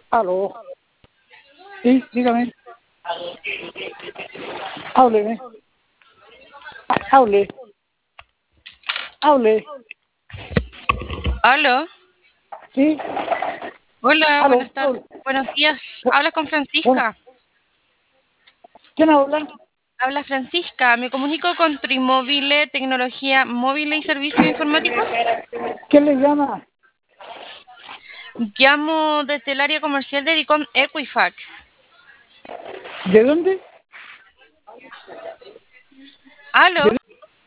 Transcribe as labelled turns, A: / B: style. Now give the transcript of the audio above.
A: Aló. Sí, dígame. Hábleme. Hable. Hable.
B: Aló,
A: Sí.
B: hola,
A: Aló.
B: buenas tardes,
A: Hable.
B: buenos días. Habla con
A: Bueno,
B: Francisca.
A: ¿quién habla?
B: Habla Francisca, me comunico con Trimóvil, tecnología móvil y servicios informáticos.
A: ¿Quién le llama?
B: Llamo desde el área comercial de Dicom Equifax.
A: ¿De dónde?
B: Aló,